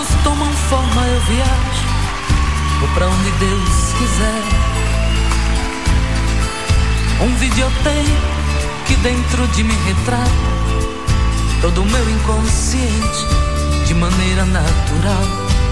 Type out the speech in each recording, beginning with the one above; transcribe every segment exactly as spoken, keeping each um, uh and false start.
sonhos tomam forma, eu viajo, vou pra onde Deus quiser. Um videotape que dentro de mim retrata todo o meu inconsciente de maneira natural.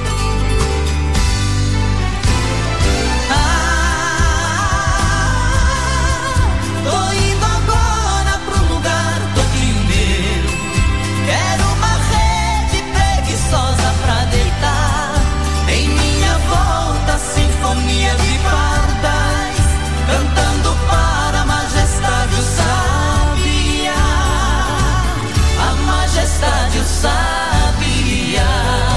Ah, tô indo agora pro lugar todinho meu. Quero uma rede preguiçosa pra deitar. Em minha volta, sinfonia de pardais, cantando para a majestade o sabiá. A majestade o sabiá.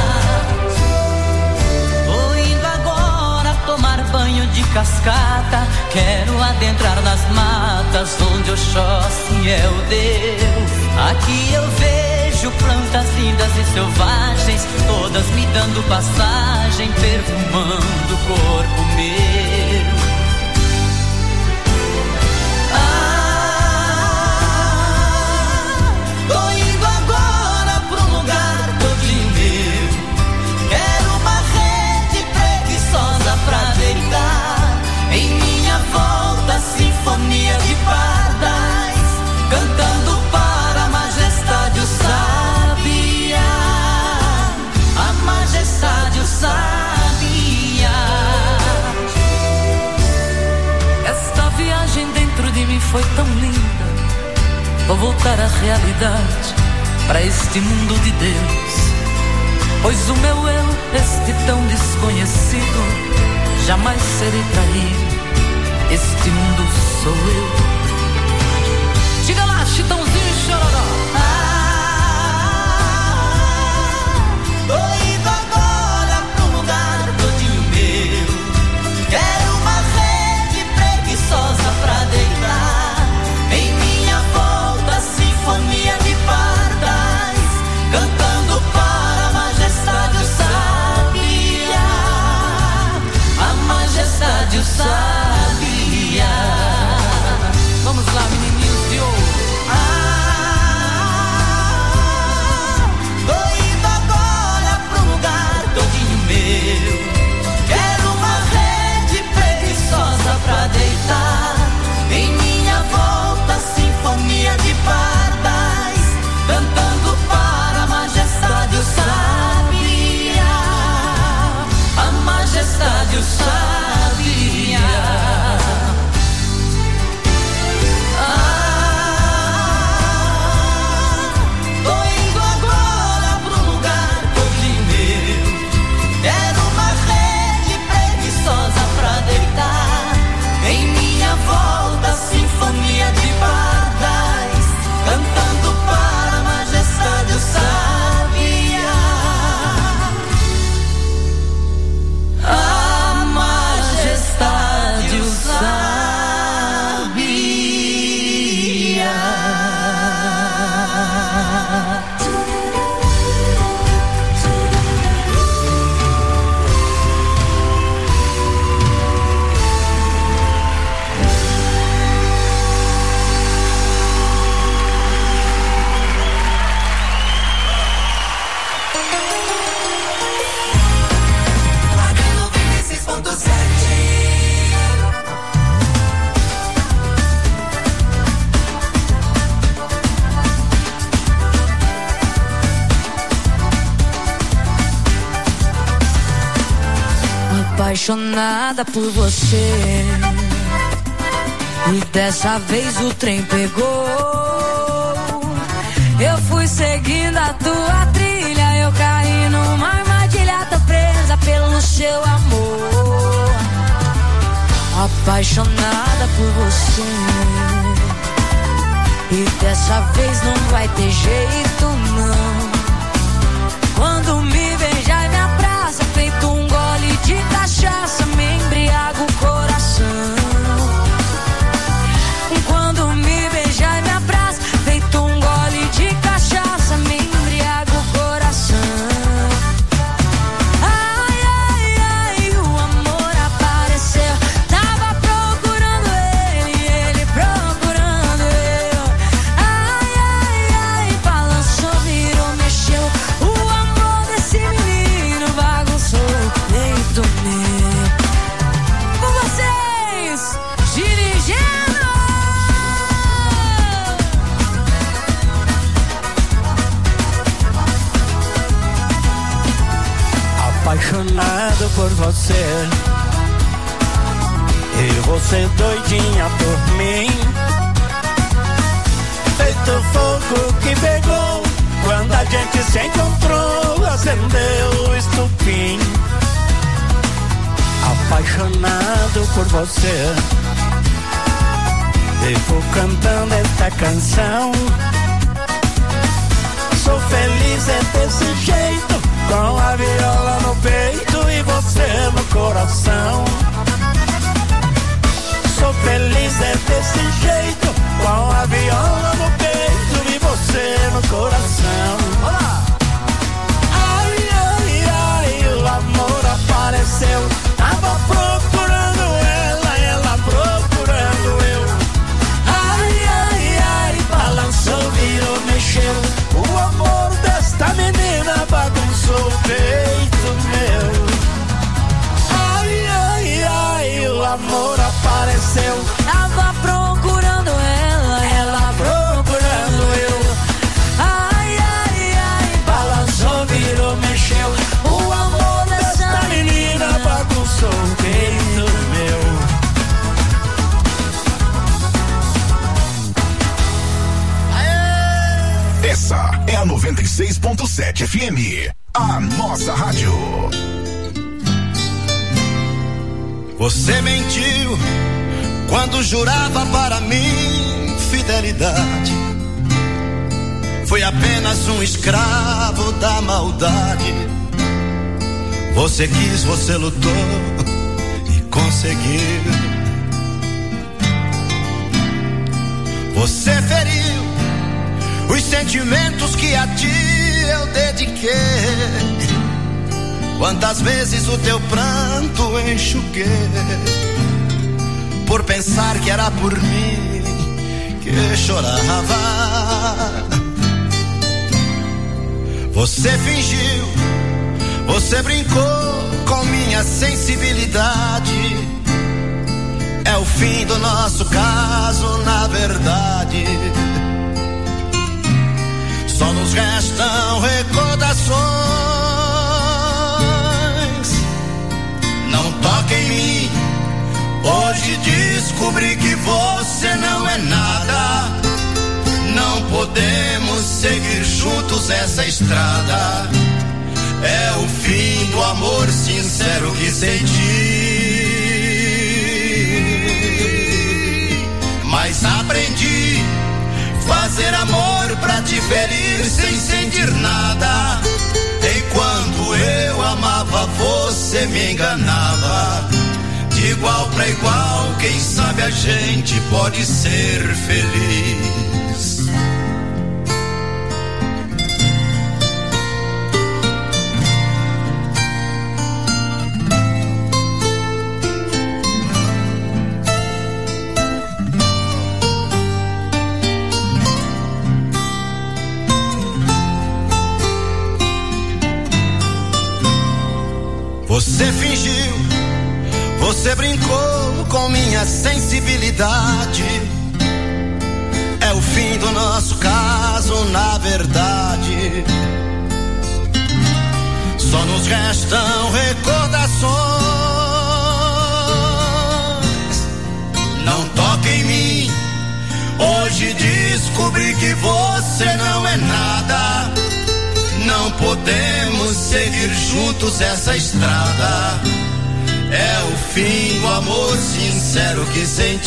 Tô indo agora tomar banho de cascata. Quero adentrar nas matas onde Oxóssi é o Deus. Aqui eu vejo plantas lindas e selvagens, todas me dando passagem, perfumando o corpo meu. Ah, tô indo agora pro lugar todinho meu. Quero uma rede preguiçosa pra deitar. Em minha volta, sinfonia de pardais, cantando para a majestade o sabiá. A majestade o sabiá. Esta viagem dentro de mim foi tão linda. Vou voltar à realidade, para este mundo de Deus. Pois o meu eu, este tão desconhecido, jamais serei traído. Este mundo sou eu. Diga lá, Chitãozinho e Chororó. Ah, tô indo agora pro lugar todinho meu. Quero uma rede preguiçosa pra deitar. Em minha volta, sinfonia de pardais, cantando para a majestade o sabiá. A majestade o sabiá. Vamos lá, menininhos de ouro. Ah, tô indo agora pro lugar todinho meu. Quero uma rede preguiçosa pra deitar. Em minha volta, sinfonia de pardais, cantando para a majestade o sabiá. A majestade o sabiá. Sinfonia de pardais, cantando para a majestade o sabiá. A majestade o sabiá. Apaixonada por você, e dessa vez o trem pegou. Eu fui seguindo a tua trilha, eu caí numa armadilha, tô presa pelo seu amor. Apaixonada por você, e dessa vez não vai ter jeito não. Quando me beija e me abraça, feito um gole de cachaça, me embriaga o coração. Quando me beija e me abraça, feito um gole de cachaça, me embriaga o coração. Ai, ai, ai, o amor apareceu. Tava procurando ele, ele procurando eu. Ai, ai, ai, balançou apaixonado por você. E você doidinha por mim. Feito fogo que pegou quando a gente se encontrou, acendeu o estupim. Apaixonado por você, vivo cantando esta canção. Sou feliz é desse jeito, com a viola no peito e você no coração. Sou feliz é desse jeito, com a viola no peito e você no coração. Olá! Ai, ai, ai, o amor apareceu. Tava procurando ela, ela procurando eu. Ai, ai, ai, balançou, virou, mexeu. O amor desta menina bagunçou o peito meu. Ai, ai, ai, o amor apareceu. Tava procurando ela, ela procurando eu. Ai, ai, ai, balançou, virou, mexeu. O amor desta menina bagunçou o peito meu. Essa é a noventa e seis ponto sete F M, a nossa rádio. Você mentiu quando jurava para mim fidelidade. Foi apenas um escravo da maldade. Você quis, você lutou e conseguiu. Você feriu os sentimentos que a ti eu dediquei. Quantas vezes o teu pranto enxuguei, por pensar que era por mim que chorava. Você fingiu, você brincou com minha sensibilidade. É o fim do nosso caso, na verdade. Só nos restam recordações. Não toque em mim. Hoje descobri que você não é nada. Não podemos seguir juntos essa estrada. É o fim do amor sincero que senti. Mas aprendi fazer amor pra te ferir sem sentir nada. Enquanto eu amava, você me enganava. De igual pra igual, quem sabe a gente pode ser feliz. Você fingiu, você brincou com minha sensibilidade. É o fim do nosso caso, na verdade. Só nos restam recordações. Não toque em mim. Hoje descobri que você não é nada. Não podemos seguir juntos essa estrada. É o fim do amor sincero que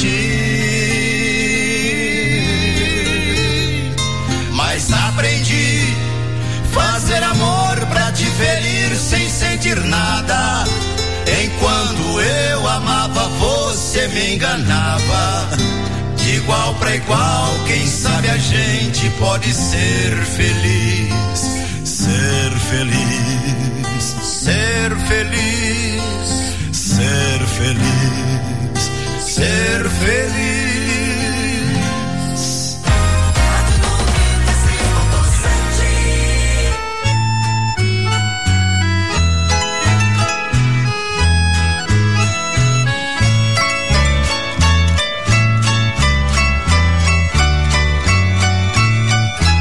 senti. Mas aprendi fazer amor pra te ferir sem sentir nada. Enquanto eu amava, você me enganava. De igual pra igual, quem sabe a gente pode ser feliz. Ser feliz, ser feliz, ser feliz, ser feliz.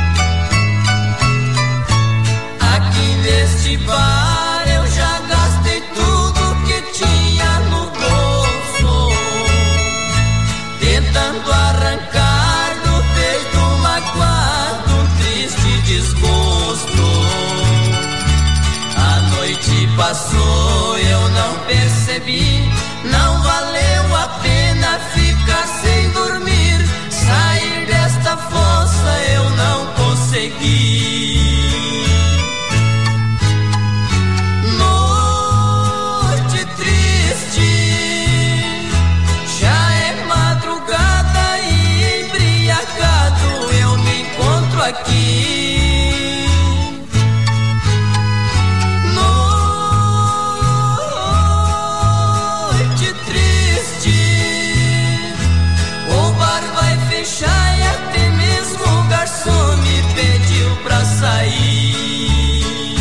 bar eu já gastei passou eu não percebi. Não valeu a pena ficar sem dormir. Sair desta fossa eu não consegui. Noite triste, já é madrugada e embriagado eu me encontro aqui. E até mesmo o garçom me pediu pra sair.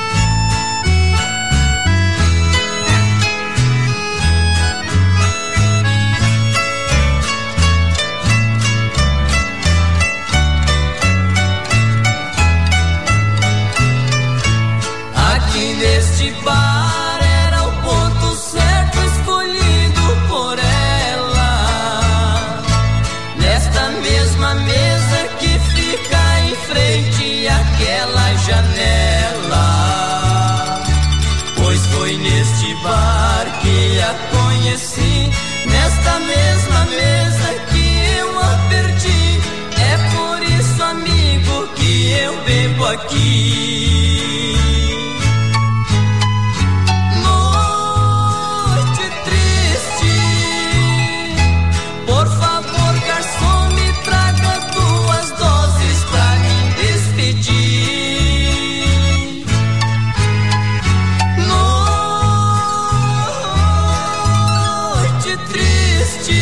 Aqui neste bar era o ponto certo escolhido por ela. Nesta mesma mesa que fica em frente àquela janela. Pois foi neste bar que a conheci. Nesta mesma mesa que eu a perdi. É por isso, amigo, que eu bebo aqui. Noite triste, por favor, garçom, me traga duas doses pra me despedir. Noite triste,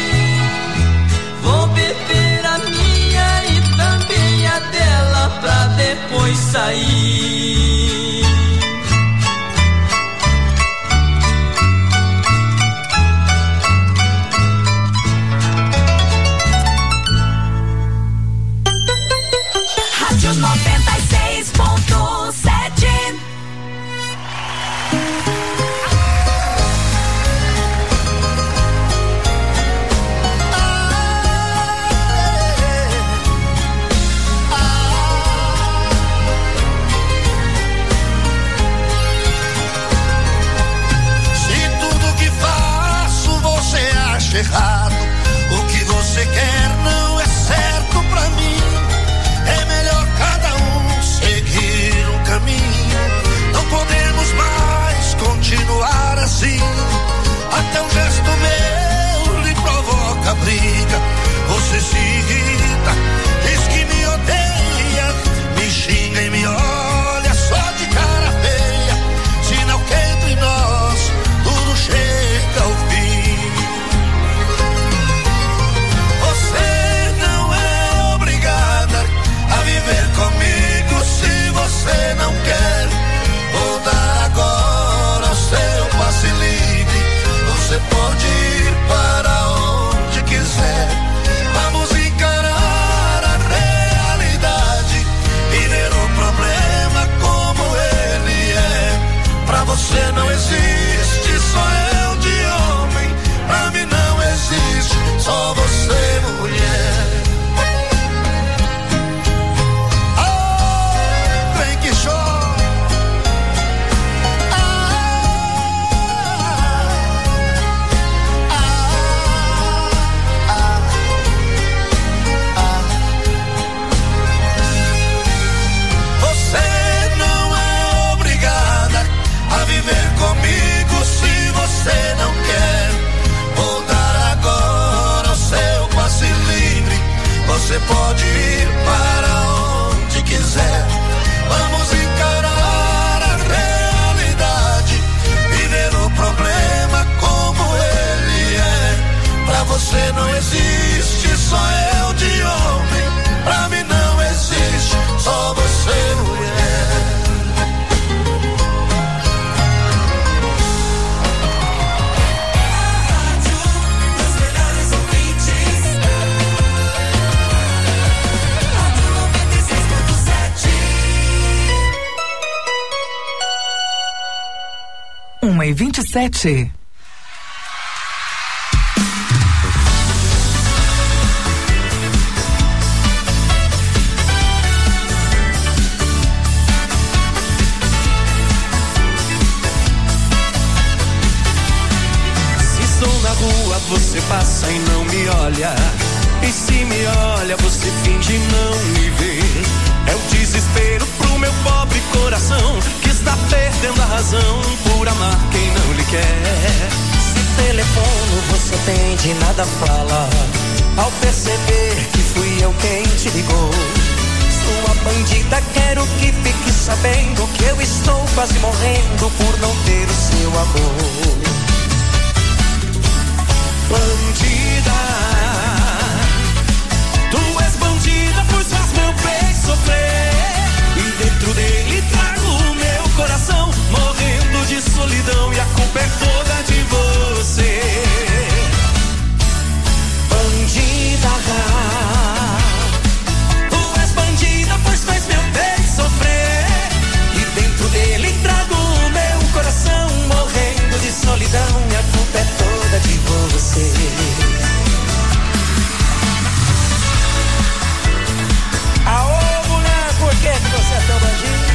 vou beber a minha e também a dela pra depois sair. Rádio noventa e seis ponto sete. Se tudo que faço você acha errado, o que você quer não é certo pra mim. É melhor cada um seguir um caminho. Não podemos mais continuar assim. Até um gesto meu lhe provoca briga. Você se irrita, diz que me odeia, me xinga e me olha só de cara feia. Sinal que entre nós tudo chega ao fim. Você não é obrigada a viver comigo se você não quer. Vou dar agora o seu passe livre. Você pode ir para onde quiser. Vamos encarar a realidade e ver o problema como ele é. Pra você não existe só eu de homem. Pra mim não existe só você, mulher. Ah, vem que chora. Ah, ah, ah, ah. Você não é obrigada a viver comigo se você não quer. Vou dar agora o seu passe livre. Você pode ir para onde quiser. Vamos encarar a realidade e ver o problema como ele é. Pra você não existe só eu de homem. Pra mim não existe só você, mulher. Os melhores ouvintes. Rádio noventa e seis ponto sete. uma e vinte e sete. você passa e não me olha. E se me olha, você finge não me ver. É o desespero pro meu pobre coração, que está perdendo a razão por amar quem não lhe quer. Se telefono, você atende, nada fala. Ao perceber que fui eu quem te ligou. Sua bandida, quero que fique sabendo que eu estou quase morrendo por não ter o seu amor. Bandida, tu és bandida, pois faz meu peito sofrer. E dentro dele trago o meu coração, morrendo de solidão, e a culpa é toda de você. Bandida, tu és bandida, pois faz meu peito sofrer. E dentro dele trago o meu coração, morrendo de solidão, e a culpa é toda de você. Aô, mulher, por que que você é tão bandido?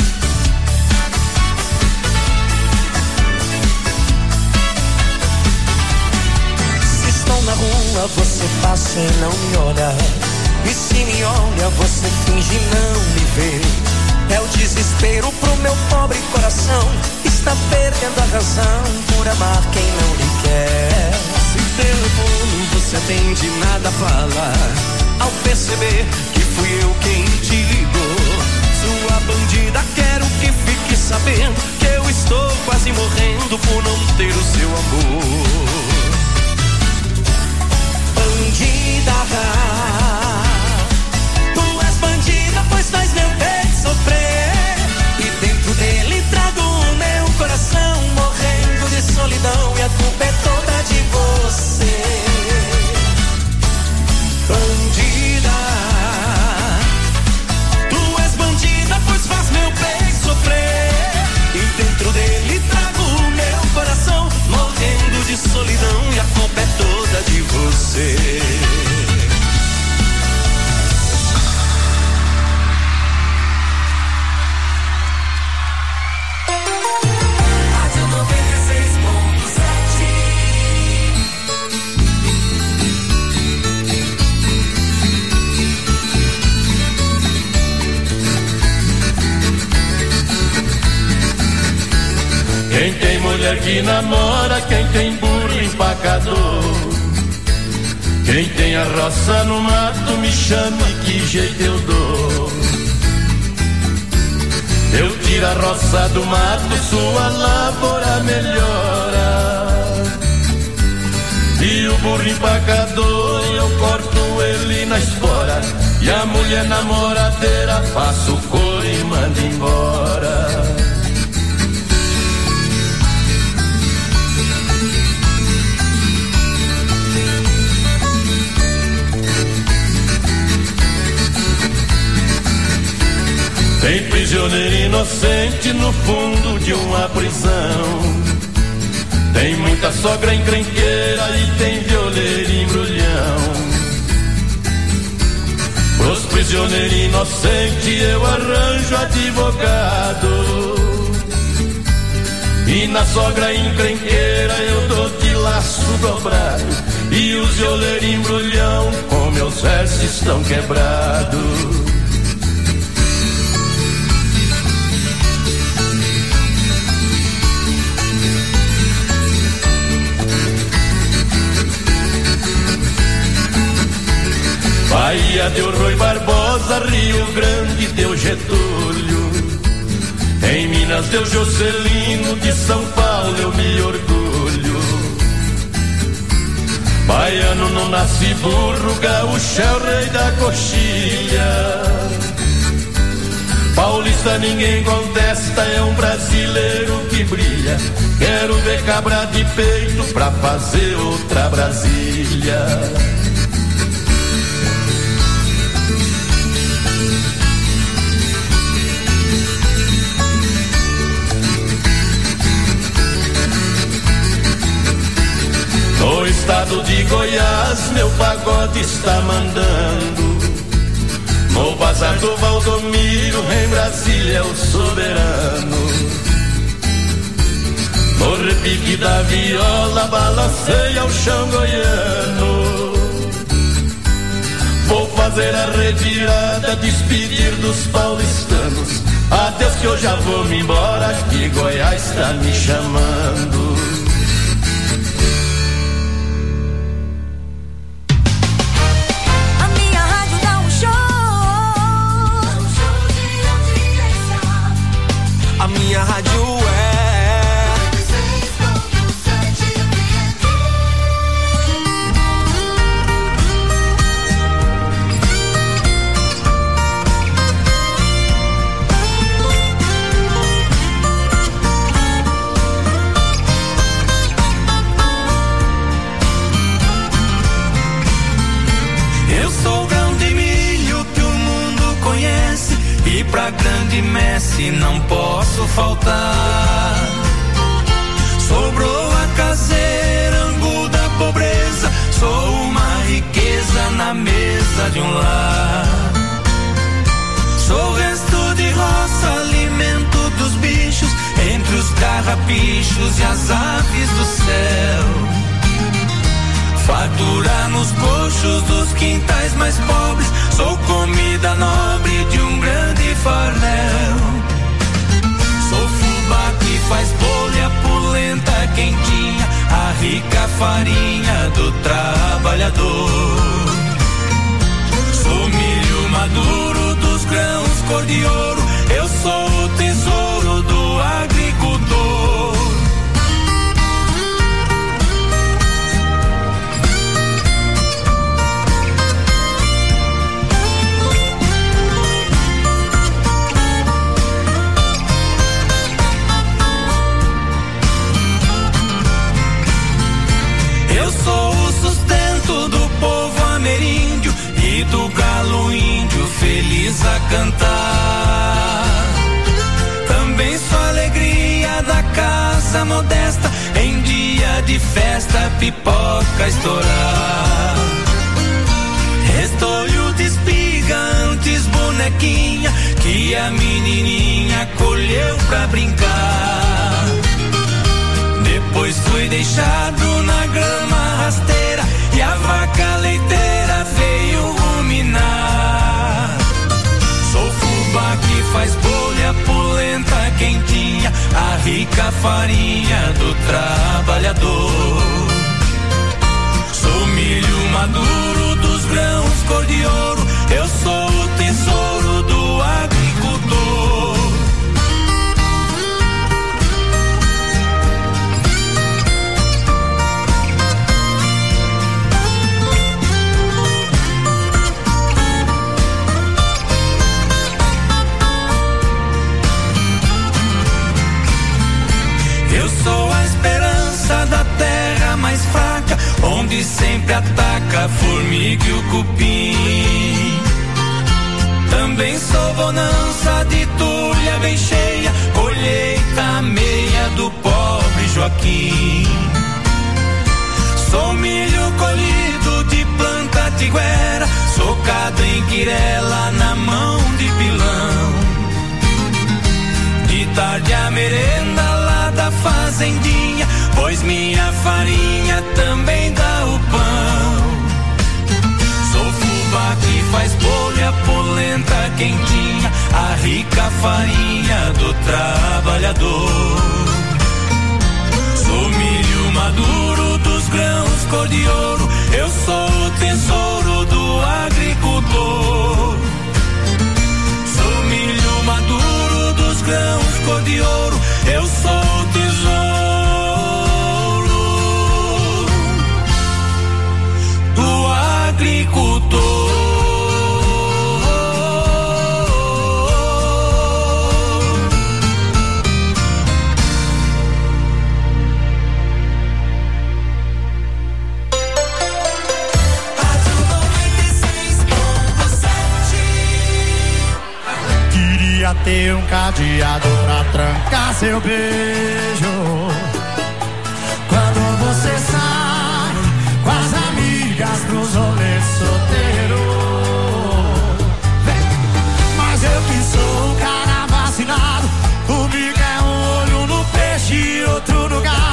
Se estou na rua, você passa e não me olha. E se me olha, você finge não me ver. É o desespero pro meu pobre coração, está perdendo a razão por amar quem não lhe quer. Se telefone, você atende, nada fala. Ao perceber que fui eu quem te ligou. Sua bandida, quero que fique sabendo que eu estou quase morrendo por não ter o seu amor. Bandida, tu és bandida, pois faz meu peito sofrer. E dentro dele trago o meu coração, morrendo de solidão, e a culpa é toda de você. Bandida, tu és bandida, pois faz meu peito sofrer. E dentro dele trago o meu coração, morrendo de solidão, e a culpa é toda de você. Quem tem mulher que namora, quem tem burro empacador. Quem tem a roça no mato, me chame, que jeito eu dou. Eu tiro a roça do mato, sua lavoura melhora. E o burro empacador, eu corto ele na espora. E a mulher namoradeira, faço o couro e mando embora. Tem prisioneiro inocente no fundo de uma prisão. Tem muita sogra encrenqueira e tem violeiro embrulhão. Pros prisioneiros inocentes eu arranjo advogado. E na sogra encrenqueira eu dou de laço dobrado. E os violeiros embrulhão com meus versos estão quebrados. Bahia deu Rui Barbosa, Rio Grande deu Getúlio. Em Minas deu Juscelino, de São Paulo eu me orgulho. Baiano não nasce burro, gaúcho é o rei da coxilha. Paulista ninguém contesta, é um brasileiro que brilha. Quero ver cabra de peito pra fazer outra Brasília. No estado de Goiás, meu pagode está mandando. No bazar do Valdomiro, em Brasília é o soberano. no repique da viola balanceia o chão goiano. Vou fazer a revirada, despedir dos paulistanos. Adeus que eu já vou me embora, que Goiás tá me chamando. A minha rádio é Eu sou o grão de milho que o mundo conhece, e pra grande Messi não posso faltar. Sobrou a caseira, angu da pobreza, sou uma riqueza na mesa de um lar. Sou resto de roça, alimento dos bichos, entre os carrapichos e as aves do céu. Fartura nos coxos dos quintais mais pobres, sou comida nobre de um grande farnel. Sou fubá que faz bolo e a polenta quentinha, a rica farinha do trabalhador. Sou milho maduro dos grãos cor de ouro, eu sou o tesouro do agricultor. Eu sou o sustento do povo ameríndio e do galo índio feliz a cantar. Também sou a alegria da casa modesta, em dia de festa pipoca estourar. Restolho de espiga antes bonequinha, que a menininha colheu pra brincar. Depois fui deixado na grama rasteira e a vaca leiteira veio ruminar. Sou fubá que faz bolo e a polenta quentinha, a rica farinha do trabalhador. Sou milho maduro dos grãos cor de ouro, eu sou o tesouro do agricultor. Eu sou a esperança da terra mais fraca, onde sempre ataca a formiga e o cupim. Também sou bonança de tulha bem cheia, colheita meia do pobre Joaquim. Sou milho colhido de planta tiguera, socado em quirela na mão de pilão. De tarde a merenda lá da fazendinha, pois minha farinha também dá o pão. Sou fubá que faz bolo e a polenta quentinha, a rica farinha do trabalhador. Sou milho maduro dos grãos cor de ouro, eu sou o tesouro do agricultor. Sou milho maduro dos grãos cor de ouro, eu sou o tesouro do agricultor. Queria ter um cadeado pra trancar seu beijo. Quando você sai com as amigas pros rolês solteiro. Mas eu que sou o cara vacinado, comigo é um olho no peixe e outro no gado.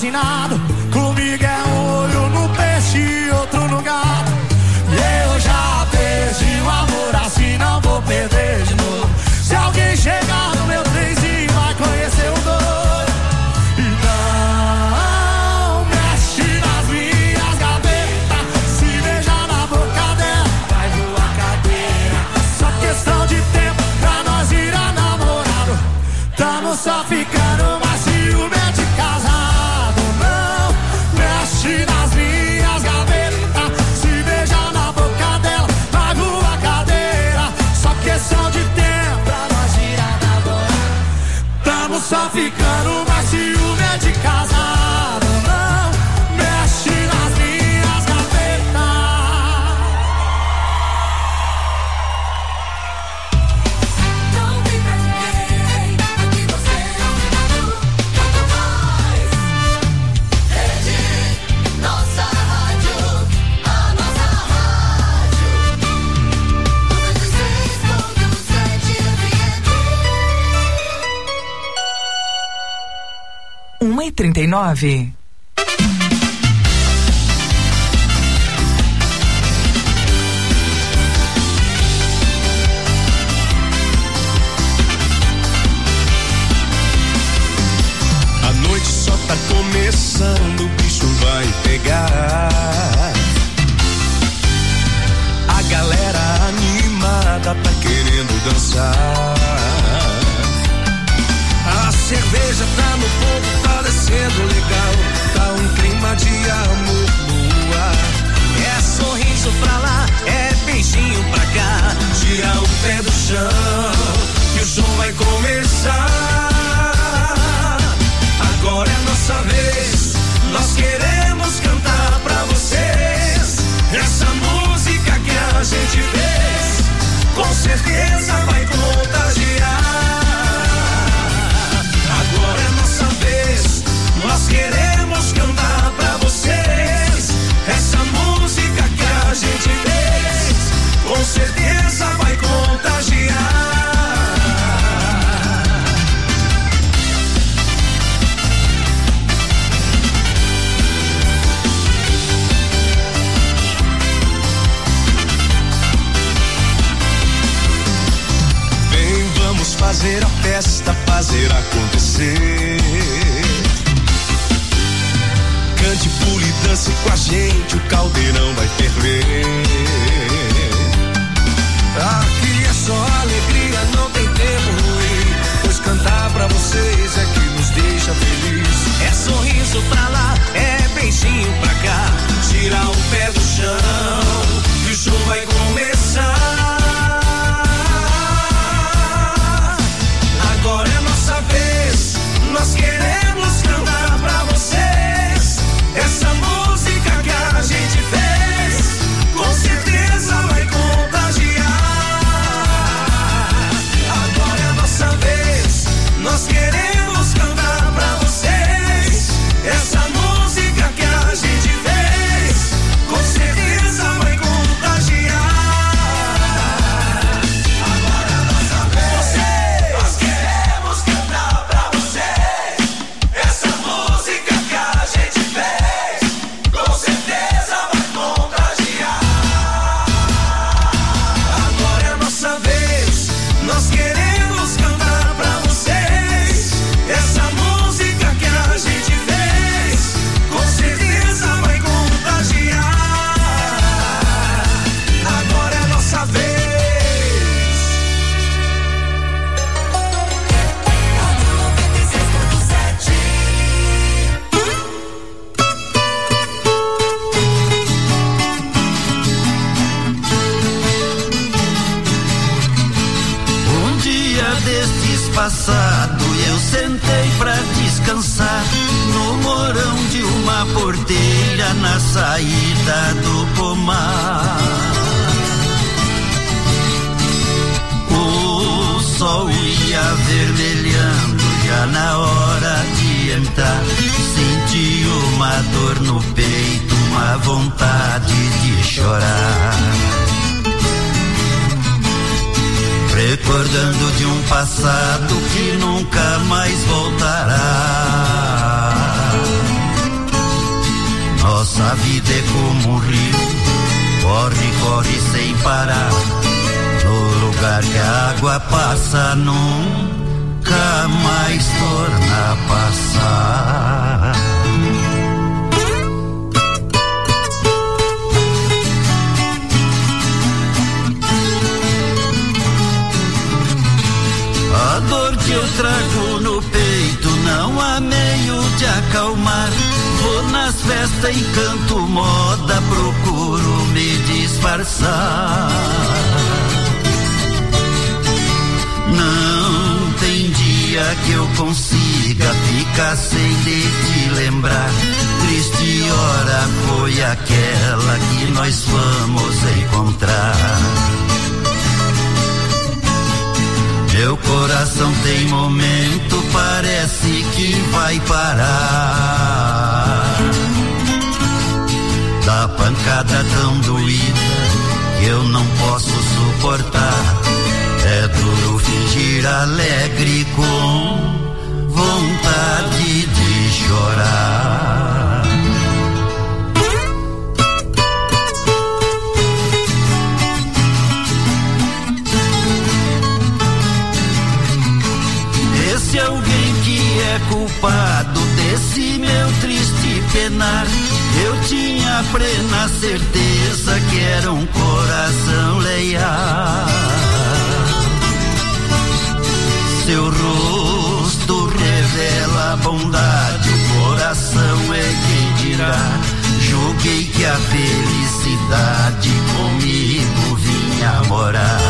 imaginado. Comigo é um olho no peixe e outro no gato. E eu já perdi o amor, assim não vou perder de novo. Se alguém chegar no meu trenzinho vai conhecer o doido. Então mexe nas minhas gavetas, se beijar na boca dela vai voar cadeira. Só questão de tempo pra nós virar namorado. Tamo só ficando mais ciumento de casado. Não mexe nas minhas gavetas, se beijar na boca dela vai voar cadeira. Só questão de tempo pra nós virar namorado. Tamo só ficando mais ciumento de casado. Não mexe nas minhas gavetas. Não vem pra ninguém, aqui você é o mundo. Quanto mais rede, nossa rádio, a nossa rádio. noventa e seis ponto sete F M. uma e trinta e nove. A noite só tá começando, o bicho vai pegar. A galera animada tá querendo dançar. A cerveja tá no ponto, tá descendo legal. Tá um clima de amor no ar. É sorriso pra lá, é beijinho pra cá. Tira o pé do chão, que o som vai começar. Agora é nossa vez, nós queremos cantar pra vocês. Essa música que a gente fez, com certeza vai contagiar. Agora é nossa vez, nós queremos cantar pra vocês. Essa música que a gente fez, com certeza vai contagiar. Vem, vamos fazer a festa, fazer acontecer. Cante, pule, dance com a gente, o caldeirão vai ferver. Aqui é só alegria, não tem tempo ruim, pois cantar pra vocês é que nos deixa feliz. É sorriso pra lá, é beijinho pra cá. Tira o pé do chão, que o show vai começar. Agora é nossa vez, nós queremos cantar pra vocês. Essa música que a gente fez, com certeza vai contagiar. Agora é nossa vez, nós queremos cantar pra vocês. Essa música que a gente fez, com certeza vai contagiar. Agora é nossa vez, nós queremos cantar pra vocês. Essa música que a gente fez, com certeza vai contagiar. Agora é nossa vez, nós queremos cantar pra vocês. Essa música que a gente fez, com certeza vai contagiar. Agora é nossa vez. noventa e seis ponto sete. Um dia destes passado eu sentei pra descansar no morão de uma porteira na saída do pomar. O sol ia vermelhando já na hora de entrar. Senti uma dor no peito, uma vontade de chorar. Recordando de um passado que nunca mais voltará. Nossa vida é como um rio, corre, corre sem parar. No lugar que a água passa, nunca mais torna a passar. A dor que eu trago no peito não há meio de acalmar. Vou nas festas e canto moda, procuro me disfarçar. Não tem dia que eu consiga ficar sem de te lembrar. Triste hora foi aquela que nós vamos encontrar. Meu coração tem momento, parece que vai parar. Da pancada tão doída que eu não posso suportar. É duro fingir alegre com vontade de chorar. Esse alguém que é culpado desse meu triste penar, eu tinha plena certeza que era um coração leal. Seu rosto revela a bondade, o coração é quem dirá. Julguei que a felicidade comigo vinha morar.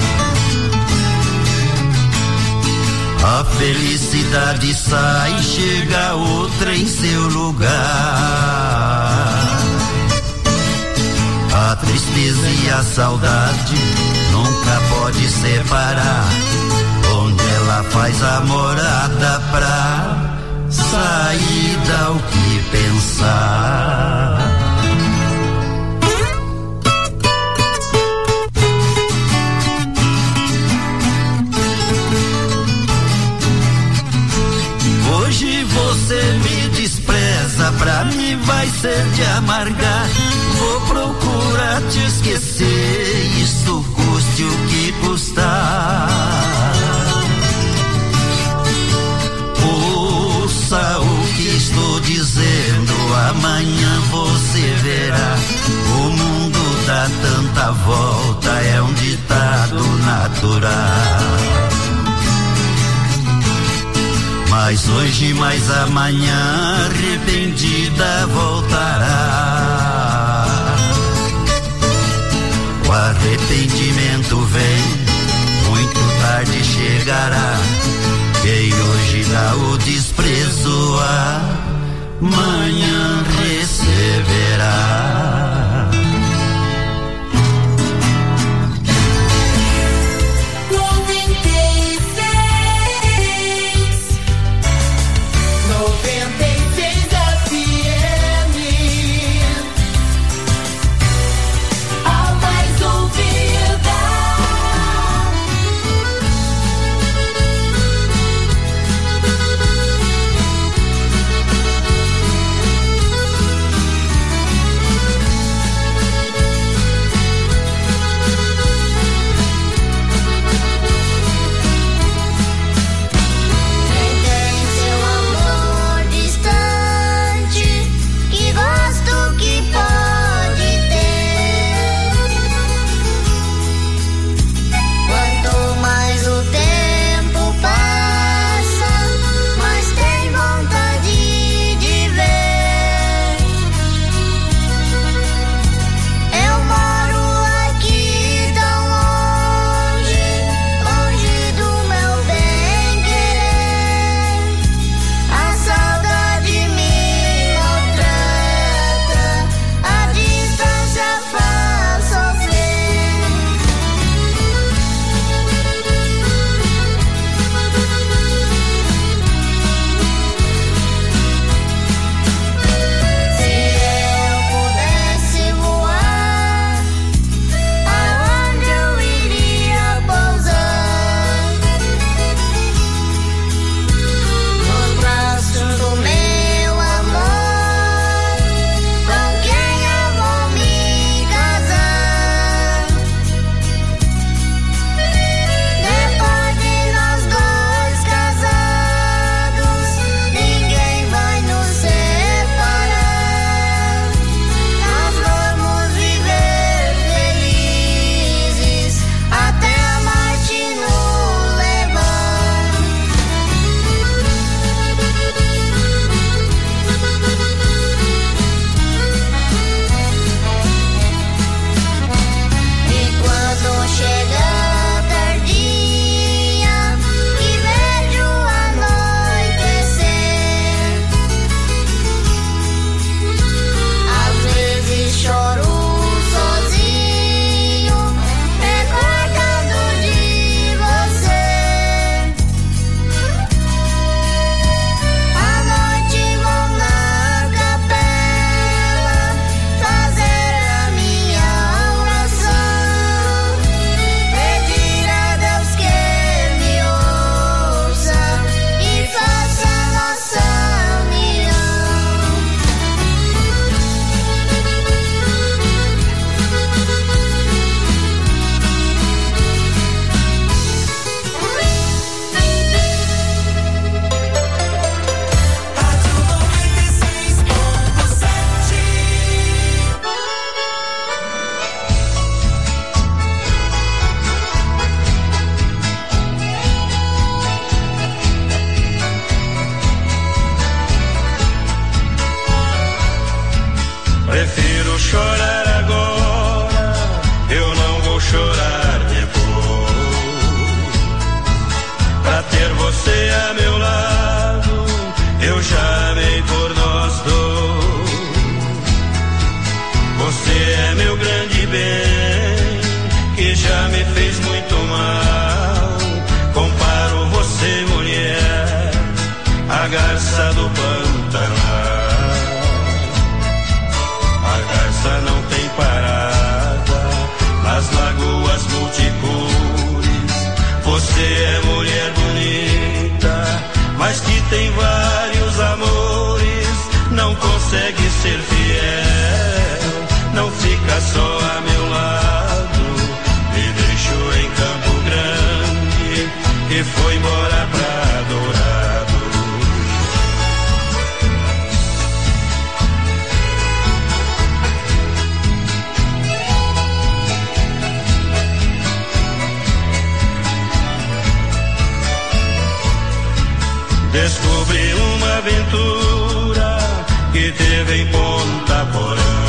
A felicidade sai, chega outra em seu lugar. A tristeza e a saudade nunca pode separar. Onde ela faz a morada pra saída o que pensar. Hoje você me despreza, pra mim vai ser de amargar. Vou procurar te esquecer, isso custe o que custar. Ouça o que estou dizendo, amanhã você verá. O mundo dá tanta volta, é um ditado natural. Mas hoje, mais amanhã, arrependida voltará. O arrependimento vem, muito tarde chegará. Quem hoje dá o desprezo, amanhã receberá. fez muito mal. Comparo você, mulher, a garça do Pantanal. A garça não tem parada nas lagoas multicores. Você é mulher bonita, mas que tem vários amores. Não consegue ser fiel, não fica só a meu lado. Me deixou em Campo Grande e foi embora pra Dourado. Descobri uma aventura que teve em Ponta Porã.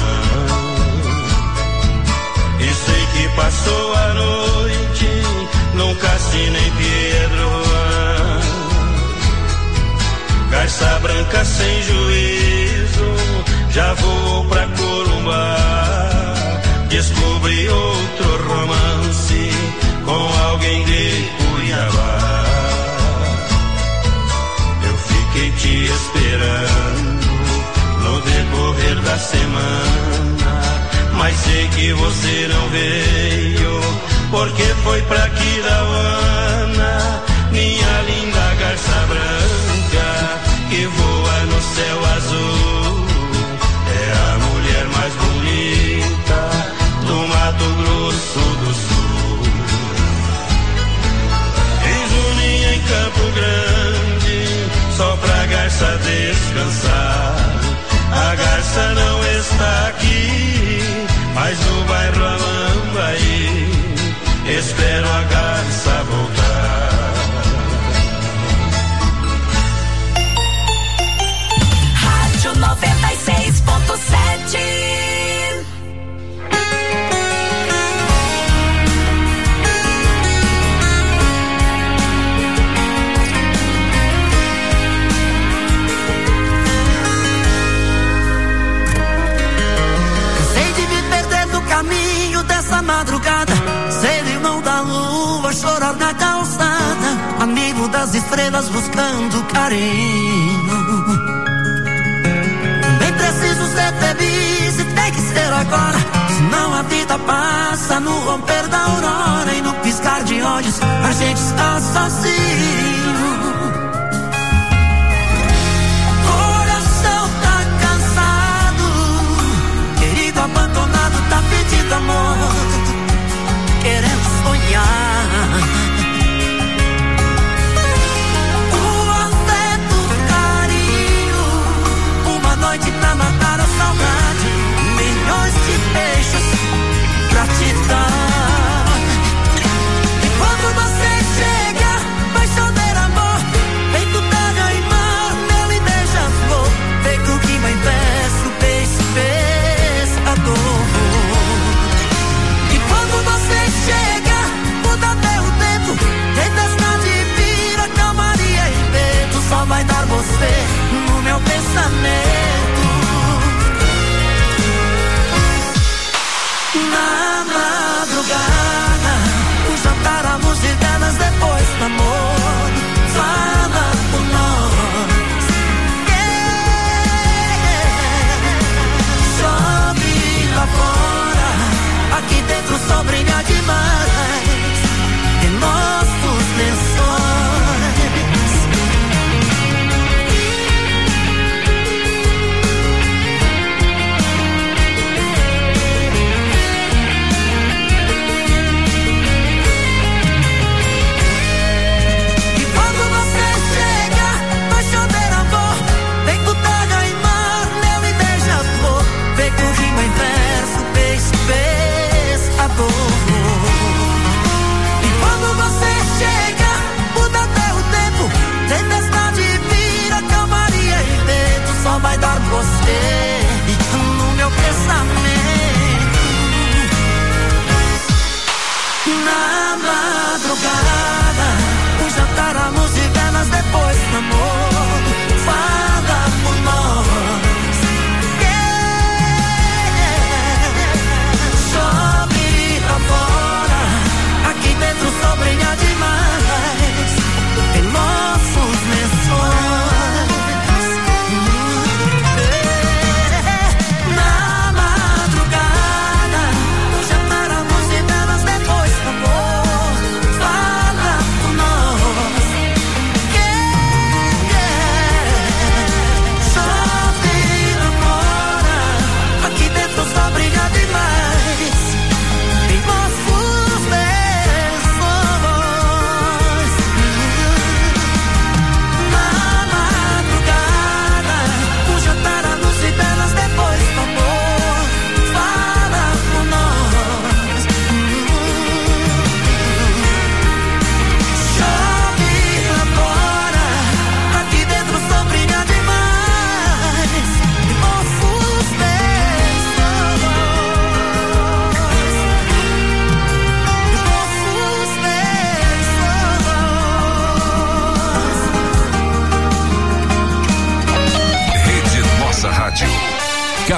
E sei que passou a noite num cassino em Pedro Juan. Garça branca sem juízo já voou pra Corumbá. Descobri outro romance com alguém de Cuiabá. Fiquei te esperando no decorrer da semana, mas sei que você não veio, porque foi pra Quirauana. Minha linda garça branca que voa no céu azul é a mulher mais bonita do Mato Grosso do Sul. Fiz um ninho em Campo Grande só pra garça descansar. A garça não está aqui, mas no bairro Amambaí espero a garça voltar. Rádio noventa e seis ponto sete. Madrugada, ser irmão da lua, chorar na calçada, amigo das estrelas buscando carinho. Bem preciso ser feliz e tem que ser agora, senão a vida passa no romper da aurora e no piscar de olhos a gente está sozinho. Coração tá cansado, querido abandonado tá pedindo amor, querendo sonhar. O afeto, o carinho, uma noite pra matar a saudade, milhões de beijos pra te dar.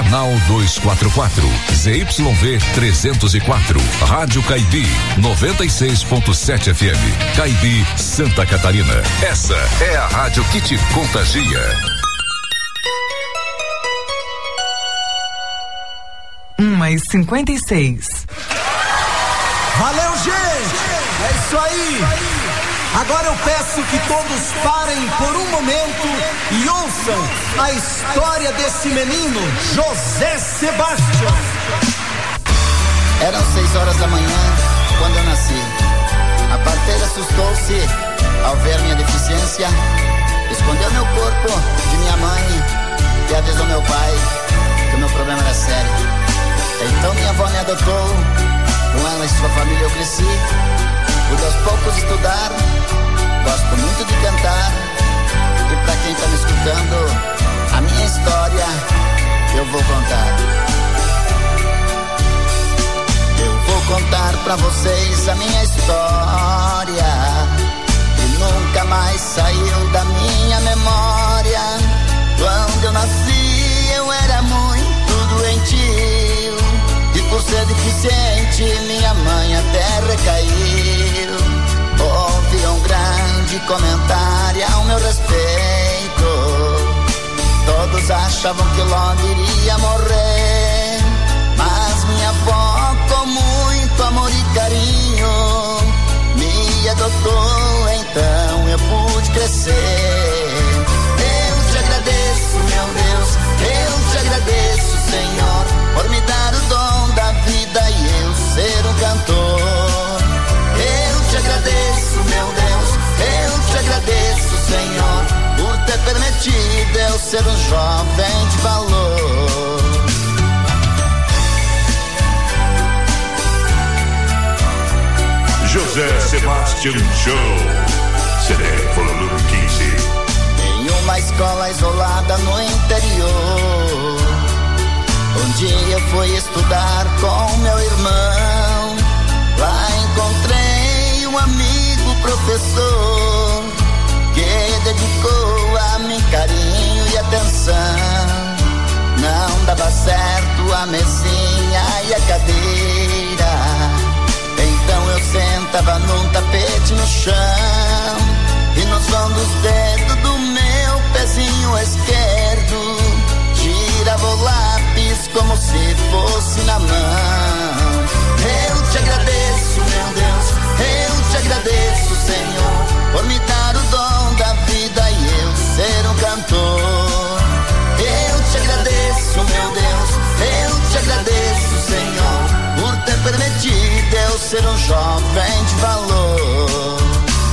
Canal duzentos e quarenta e quatro, Z Y V trezentos e quatro, Rádio Caibi, noventa e seis ponto sete F M, Caibi, Santa Catarina. Essa é a rádio que te contagia. uma e cinquenta e seis. Valeu, gente! É isso aí! Agora eu peço que todos parem por um momento e ouçam a história desse menino, José Sebastião. Eram seis horas da manhã quando eu nasci. A parteira assustou-se ao ver minha deficiência, escondeu meu corpo de minha mãe e avisou meu pai que o meu problema era sério. Então minha avó me adotou, com ela e sua família eu cresci. Pude aos poucos estudar, gosto muito de cantar. E pra quem tá me escutando, a minha história eu vou contar. Eu vou contar pra vocês a minha história, que nunca mais saiu da minha memória. Quando eu nasci eu era muito doentio, e por ser deficiente minha mãe até recaiu. Houve um grande comentário ao meu respeito, todos achavam que logo iria morrer. Mas minha avó, com muito amor e carinho, me adotou, então eu pude crescer. Eu te agradeço, meu Deus, eu te agradeço, Senhor, por me dar o dom da vida e eu ser um cantor. Eu te agradeço, meu Deus, eu te agradeço, Senhor, por ter permitido eu ser um jovem de valor. José Sebastião Show, C D volume quinze. Em uma escola isolada no interior, um dia eu fui estudar com meu irmão. Lá encontrei um amigo professor que dedicou a mim carinho e atenção. Não dava certo a mesinha e a cadeira, então eu sentava num tapete no chão, e nos vão dos dedos do meu pezinho esquerdo girava o lápis como se fosse na mão. Eu te agradeço, meu Deus, eu te agradeço, Senhor, por me dar o dom da vida e eu ser um cantor. Eu te agradeço, meu Deus, eu te agradeço, Senhor, por ter permitido eu ser um jovem de valor.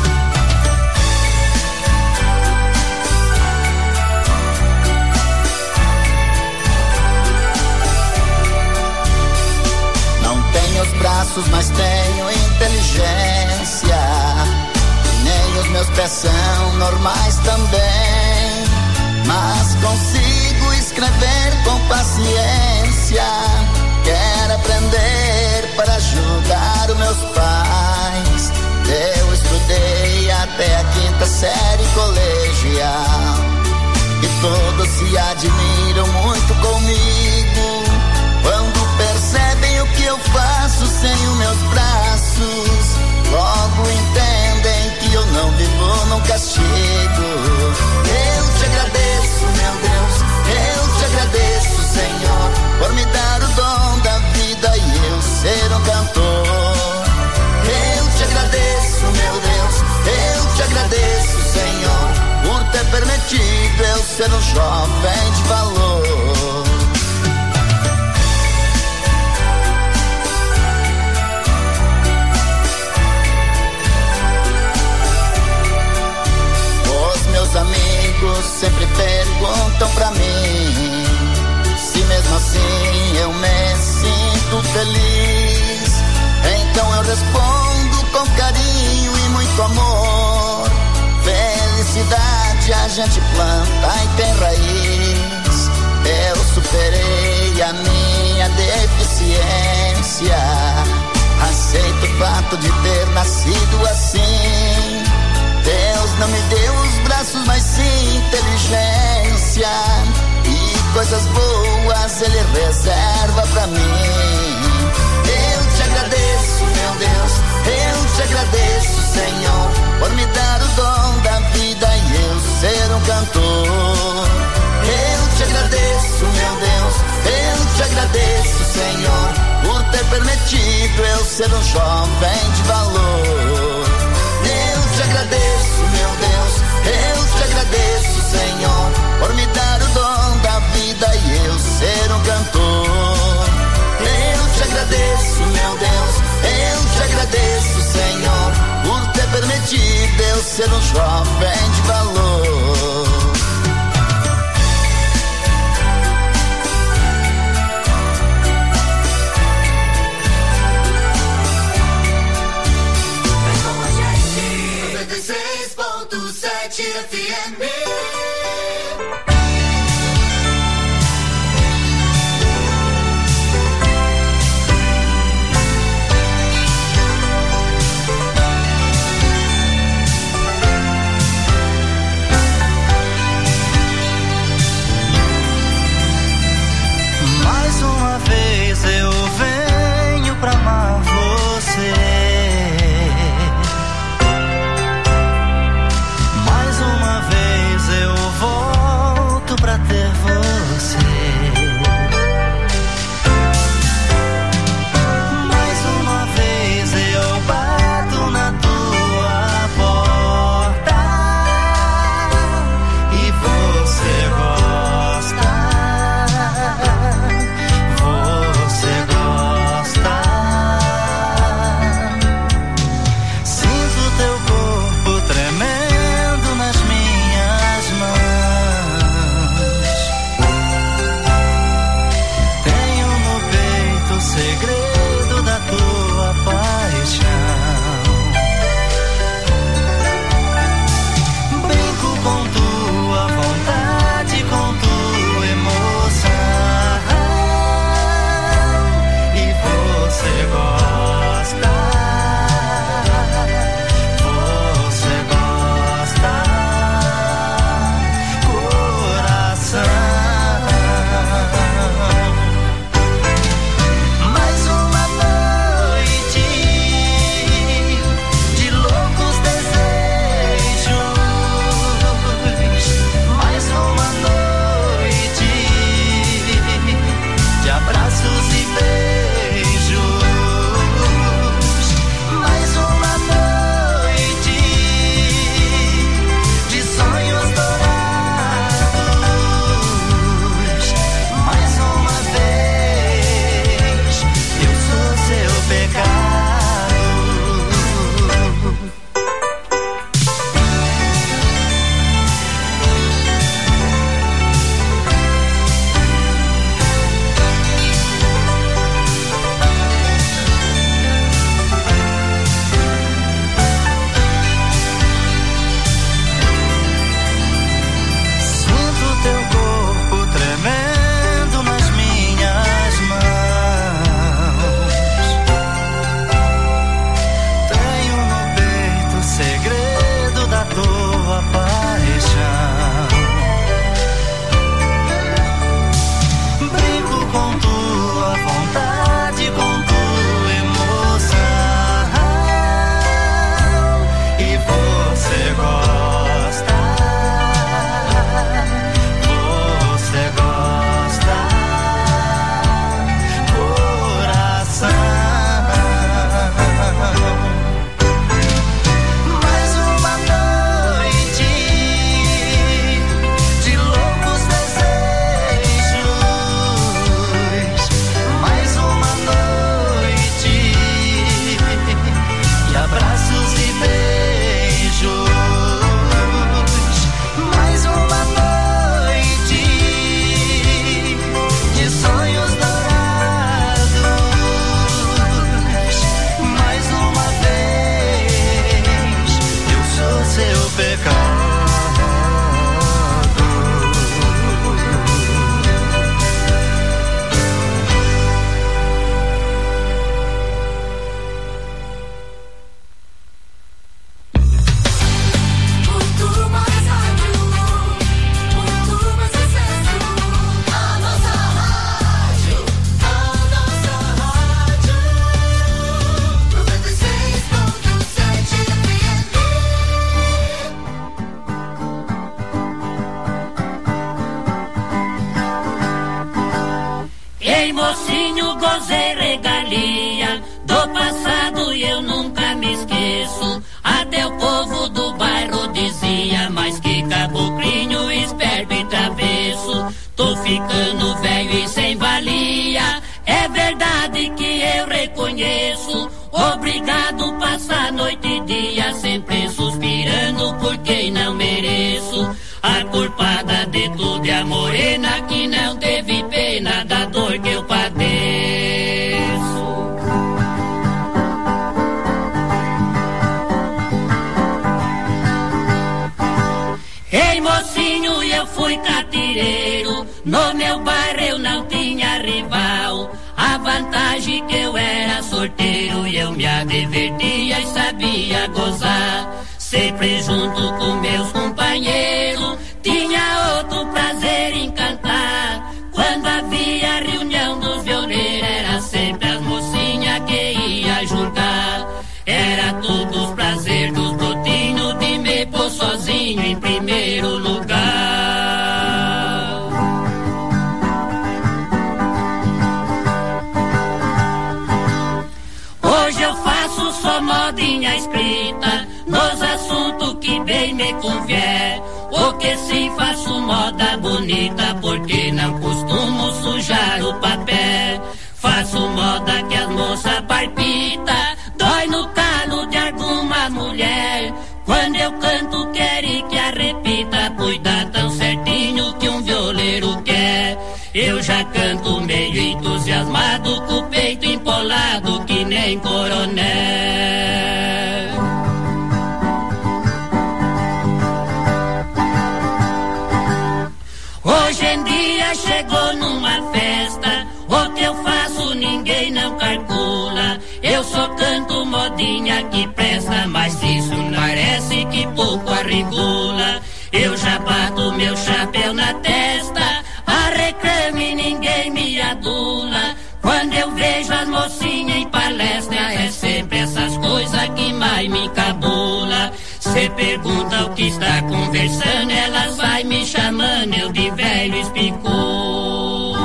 Não tenho os braços, mas tenho inteligência, nem os meus pés são normais também, mas consigo escrever com paciência. Quero aprender para ajudar os meus pais. Eu estudei até a quinta série colegial, e todos se admiram muito comigo quando percebem o que eu faço sem os meus braços. Logo entendem que eu não vivo num castigo. Eu te agradeço, meu Deus, eu te agradeço, Senhor, por me dar o dom da vida e eu ser um cantor. Eu te agradeço, meu Deus, eu te agradeço, Senhor, por ter permitido eu ser um jovem de valor. Meus amigos sempre perguntam pra mim se mesmo assim eu me sinto feliz. Então eu respondo com carinho e muito amor. Felicidade a gente planta e tem raiz. Eu superei a minha deficiência, aceito o fato de ter nascido assim. Deus não me deu os braços, mas sim inteligência e coisas boas mais Ele reserva pra mim. Eu te agradeço, meu Deus, eu te agradeço, Senhor, por me dar o dom da vida e eu ser um cantor. Eu te agradeço, meu Deus, eu te agradeço, Senhor, por ter permitido eu ser um jovem de valor. Eu te agradeço, meu Deus, eu te agradeço, Senhor, por me dar o dom da vida e eu ser um cantor. Eu te agradeço, meu Deus, eu te agradeço, Senhor, por ter permitido eu ser um jovem de valor. noventa e seis ponto sete F M. Mais uma vez eu venho pra amar você. Mais uma vez mocinho, gozei regalia do passado e eu nunca me esqueço. Até o povo do bairro dizia, mas que caboclinho esperto e travesso. Tô ficando velho e sem valia, é verdade que eu reconheço. Obrigado, passar noite e dia sempre suspirando por quem não mereço. A culpada de tudo é a morena que não teve pena da dor que eu padeço. Ei, mocinho, eu fui catireiro, no meu bairro eu não tinha rival. A vantagem que eu era sorteiro e eu me divertia e sabia gozar. Sempre junto com meus companheiros, tinha outro prazer em cantar. Quando havia reunião dos violeiros, era sempre as mocinhas que ia julgar. Era todos os prazeres dos brotinhos de me pôr sozinho em primeiro lugar. Hoje eu faço só modinha escrita nos assuntos que bem me convier. O que sim faço moda bonita, porque não costumo sujar o papel. Faço moda que as moças palpita, dói no calo de alguma mulher. Quando eu canto quero que a repita, pois dá tão certinho que um violeiro quer. Eu já canto meio entusiasmado, com o peito empolado que nem coronel. Hoje em dia chegou numa festa, o que eu faço ninguém não calcula. Eu só canto modinha que presta, mas isso parece que pouco arregula. Eu já bato meu chapéu na testa, a reclame ninguém me adula. Quando eu vejo as mocinhas em palestra, é sempre essas coisas que mais me encabula. Cê pergunta o que está conversando, elas vai me chamando, eu de velho espicula.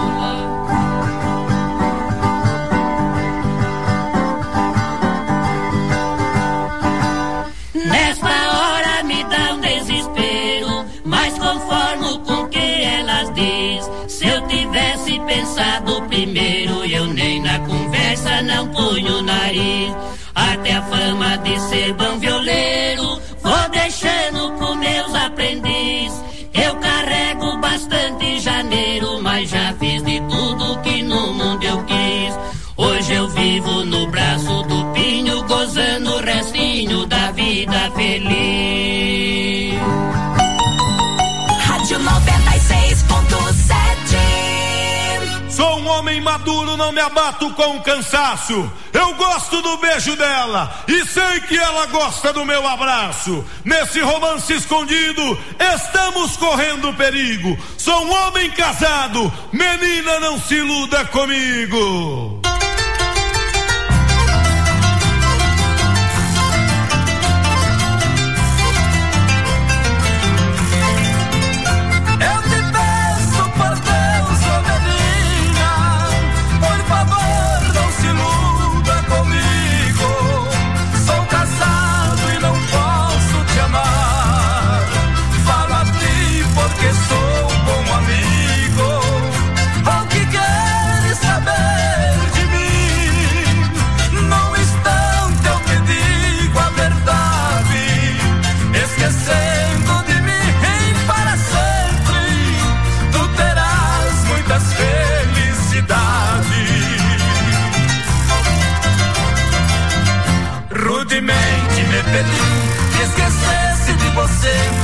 Nesta hora me dá um desespero, mas conformo com o que elas diz. Se eu tivesse pensado primeiro, eu nem na conversa não ponho o nariz. Até a fama de ser bom violeiro vou deixando pros meus aprendiz. Eu carrego bastante janeiro, mas já fiz de tudo que no mundo eu quis. Hoje eu vivo no braço do pinho, gozando o restinho da vida feliz. Rádio noventa e seis ponto sete. Sou um homem maduro, não me abato com cansaço. Eu gosto do beijo dela e sei que ela gosta do meu abraço. Nesse romance escondido, estamos correndo perigo. Sou um homem casado, menina, não se iluda comigo. Rudemente me pediu que esquecesse de você.